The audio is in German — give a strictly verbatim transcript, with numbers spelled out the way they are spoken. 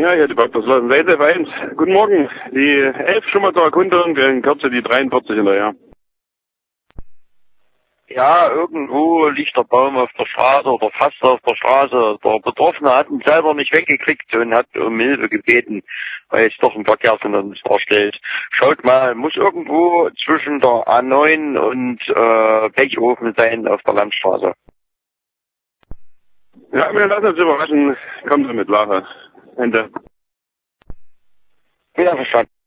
Ja, hier die Parkplatzladen Seite eins. Guten Morgen. Die elf schon mal zur Erkundung, in Kürze die dreiundvierzig hinterher. Ja, irgendwo liegt der Baum auf der Straße oder fast auf der Straße. Der Betroffene hat ihn selber nicht weggekriegt und hat um Hilfe gebeten, weil jetzt doch ein Verkehrshindernis darstellt. Schaut mal, muss irgendwo zwischen der A neun und äh, Pechofen sein auf der Landstraße. Ja, wir lassen uns überraschen. Kommen Sie mit Lache. Ende. Ja, verstanden.